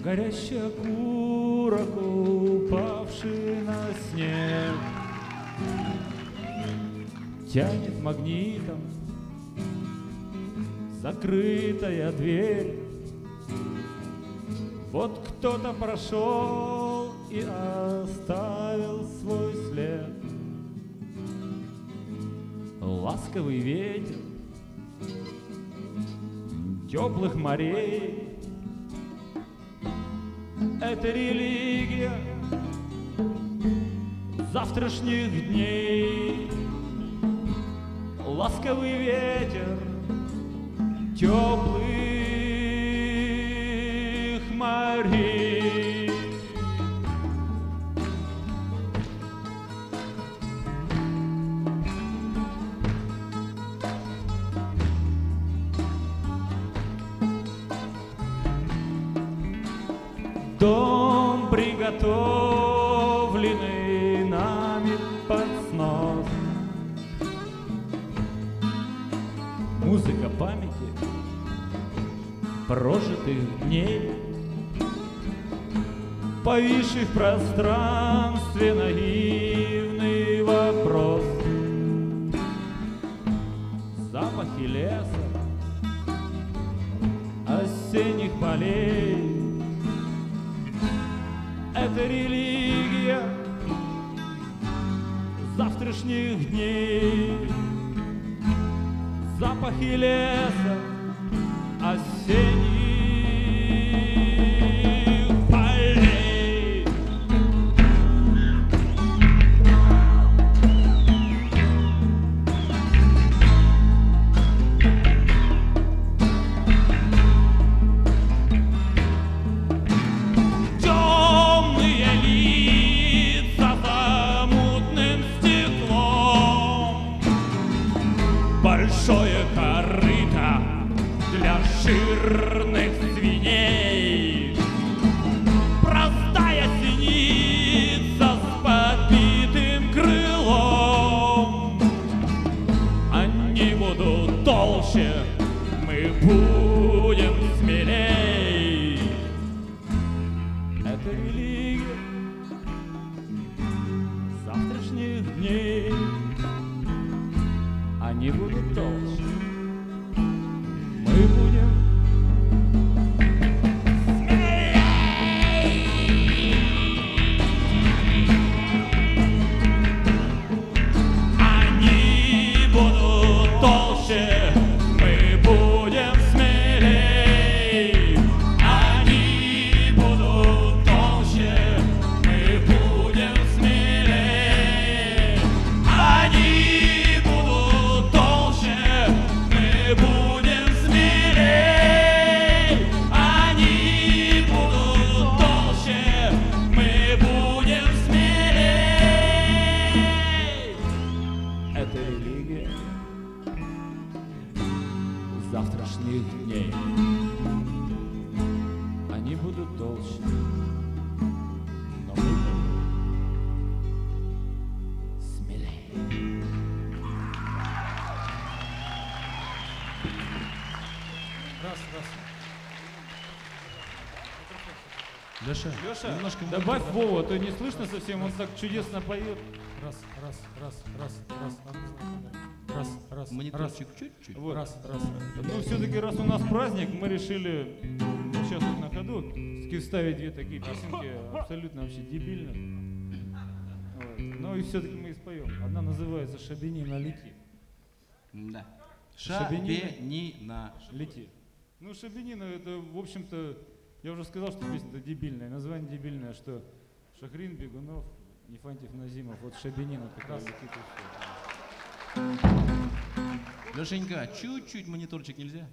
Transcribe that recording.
Горящий окурок, упавший на снег, тянет магнитом закрытая дверь. Вот кто-то прошел и оставил свой след. Ласковый ветер теплых морей — это религия завтрашних дней. Ласковый ветер теплых морей. Дом, приготовленный нами под снос. Музыка памяти прожитых дней, повисший в пространстве наивный вопрос. Запахи леса, осенних полей — это религия завтрашних дней. Запахи леса, осенних полей. Темные лица за мутным стеклом, большое корыто для жирных свиней, простая синица с подбитым крылом. Они будут толще, мы будем смелей. Это религия завтрашних дней. Они будут толще, мы будем смелей. Они будут толще, мы будем смелей. Они будут толще, мы будем смелей. Они будут толще, мы будем смелей. Они будут толще, мы будем смелей. Это религия завтрашних дней. Они будут толще, но мы будем смелей. Раз. Леша, немножко добавь музыки, Вову, а то не слышно совсем, он так чудесно поет. Раз. Мониторчик чуть-чуть. Вот. Раз. Ну, все-таки, раз у нас праздник, мы решили сейчас вот на ходу вставить две такие песенки, абсолютно вообще дебильных. Вот. Ну и все-таки мы и споем. Одна называется «Шабенина, лети». Да. Шабенина. Шабенина. Лети. Ну, «Шабенина» это, в общем-то, я уже сказал, что песня-то дебильная. Название дебильное, что Шахрин, Бегунов, Нефантьев, Назимов. Вот «Шабенина» такая летит и все. Лешенька, чуть-чуть мониторчик нельзя?